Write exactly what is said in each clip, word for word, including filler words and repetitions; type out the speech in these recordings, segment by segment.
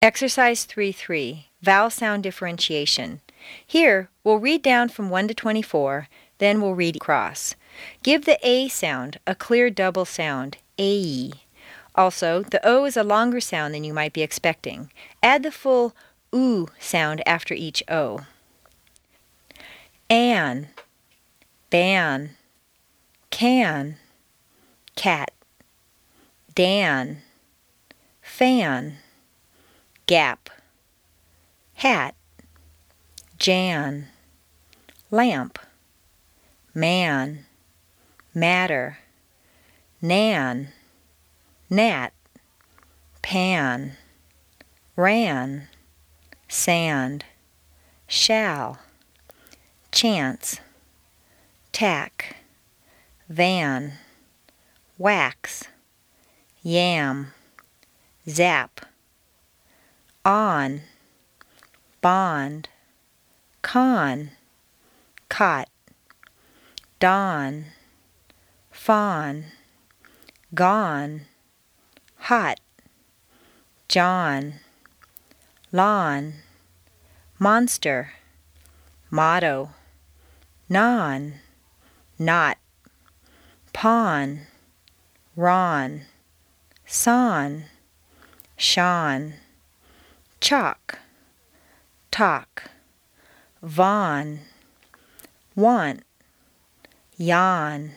Exercise three three, Vowel Sound Differentiation. Here, we'll read down from one to twenty-four, then we'll read across. Give the A sound a clear double sound, A-E. Also, the O is a longer sound than you might be expecting. Add the full oo sound after each O. An, ban, can, cat, dan, fan, gap, hat, Jan, lamp, man, matter, nan, gnat, pan, ran, sand, shall, chance, tack, van, wax, yam, zap, on, bond, con, cot, dawn, fawn, gone, hot, John, lawn, monster, motto, non, not, pawn, ron, son, Sean, chalk, talk, Vaughn, want, yawn,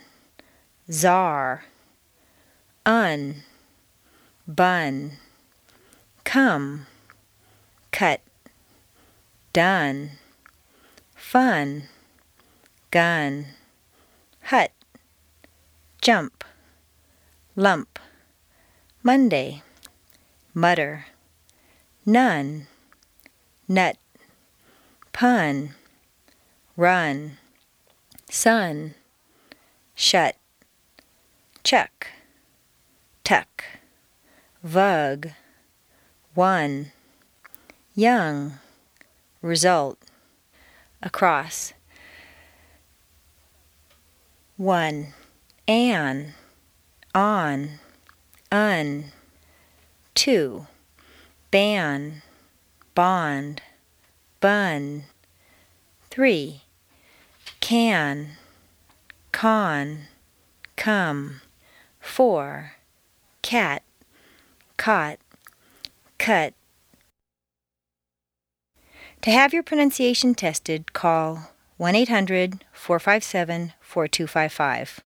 czar, un, bun, come, cut, done, fun, gun, hut, jump, lump, Monday, mutter, none, nut, pun, run, sun, shut, chuck, tuck, vug, one, young, result, across. One, an, on, un, two, ban, bond, bun, three, can, con, come, four, cat, caught, cut. To have your pronunciation tested, call one eight hundred, four five seven, four two five five.